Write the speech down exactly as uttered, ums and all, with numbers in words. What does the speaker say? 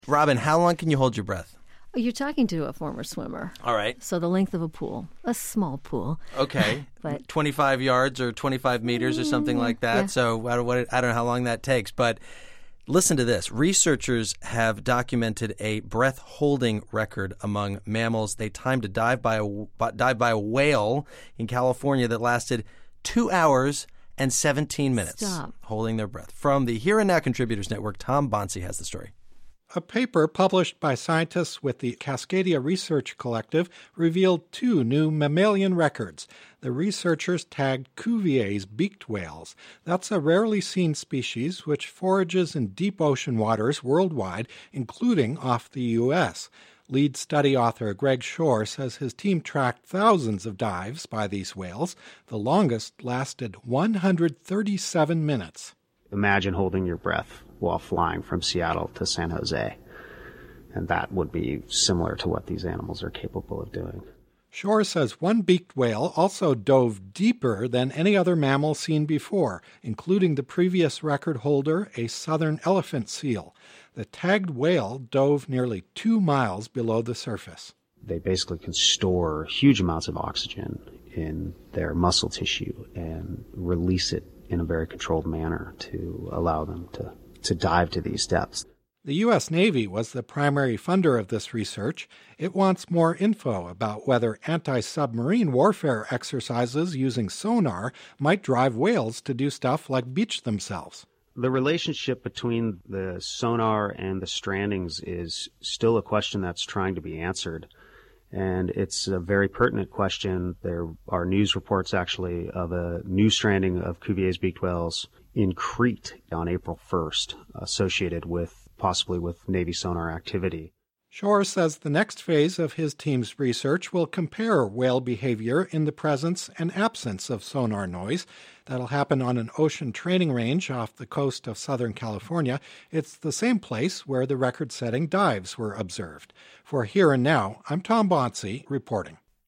Robin, how long can you hold your breath? You're talking to a former swimmer. All right. So the length of a pool, a small pool. Okay. But twenty-five yards or twenty-five meters or something like that. Yeah. So I don't, what, I don't know how long that takes. But listen to this. Researchers have documented a breath-holding record among mammals. They timed a dive by a, dive by a whale in California that lasted two hours and seventeen minutes. Stop. Holding their breath. From the Here and Now Contributors Network, Tom Bonsi has the story. A paper published by scientists with the Cascadia Research Collective revealed two new mammalian records. The researchers tagged Cuvier's beaked whales. That's a rarely seen species which forages in deep ocean waters worldwide, including off the U S. Lead study author Greg Shore says his team tracked thousands of dives by these whales. The longest lasted one hundred thirty-seven minutes. Imagine holding your breath while flying from Seattle to San Jose. And that would be similar to what these animals are capable of doing. Shore says one beaked whale also dove deeper than any other mammal seen before, including the previous record holder, a southern elephant seal. The tagged whale dove nearly two miles below the surface. They basically can store huge amounts of oxygen in their muscle tissue and release it in a very controlled manner to allow them to, to dive to these depths. The U S Navy was the primary funder of this research. It wants more info about whether anti-submarine warfare exercises using sonar might drive whales to do stuff like beach themselves. The relationship between the sonar and the strandings is still a question that's trying to be answered. And it's a very pertinent question. There are news reports, actually, of a new stranding of Cuvier's beaked whales in Crete on April first, associated with possibly with Navy sonar activity. Shore says the next phase of his team's research will compare whale behavior in the presence and absence of sonar noise. That'll happen on an ocean training range off the coast of Southern California. It's the same place where the record-setting dives were observed. For Here and Now, I'm Tom Bonsi reporting.